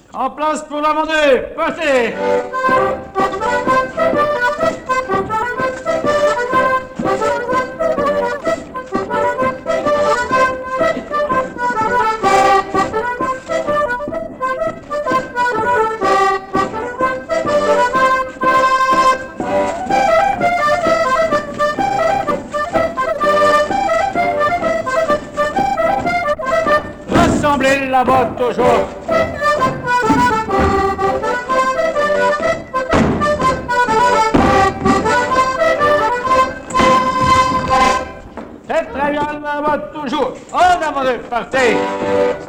En place pour la Vendée, passez. Rassemblez la botte au jour. C'est très bien la botte toujours. En avant de partez.